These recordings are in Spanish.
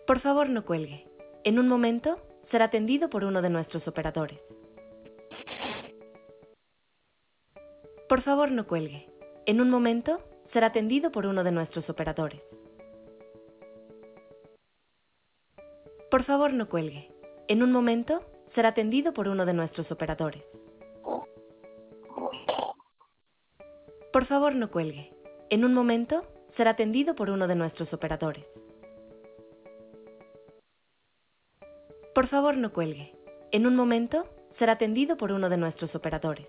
Por favor, no cuelgue. En un momento, será atendido por uno de nuestros operadores. Por favor, no cuelgue. En un momento, será atendido por uno de nuestros operadores. Por favor, no cuelgue. En un momento, será atendido por uno de nuestros operadores. Por favor, no cuelgue. En un momento, será atendido por uno de nuestros operadores. Por favor, no cuelgue. En un momento, será atendido por uno de nuestros operadores.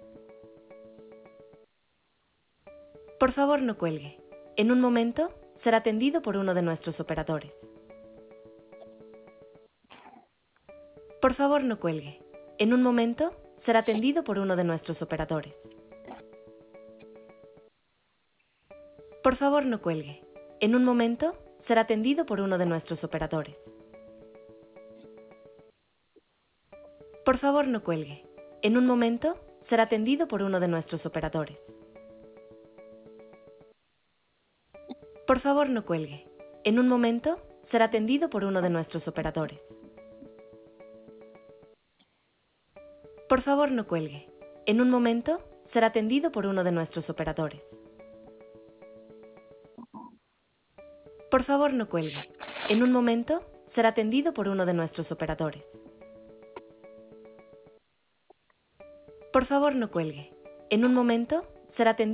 Por favor, no cuelgue. En un momento, será atendido por uno de nuestros operadores. Por favor, no cuelgue. En un momento, será atendido por uno de nuestros operadores. Por favor, no cuelgue. En un momento, será atendido por uno de nuestros operadores. Por favor, no cuelgue. En un momento, será atendido por uno de nuestros operadores. Por favor, no cuelgue. En un momento, será atendido por uno de nuestros operadores. Por favor, no cuelgue. En un momento, será atendido por uno de nuestros operadores. Por favor, no cuelgue. En un momento, será atendido por uno de nuestros operadores. Por favor, no cuelgue. En un momento, será atendido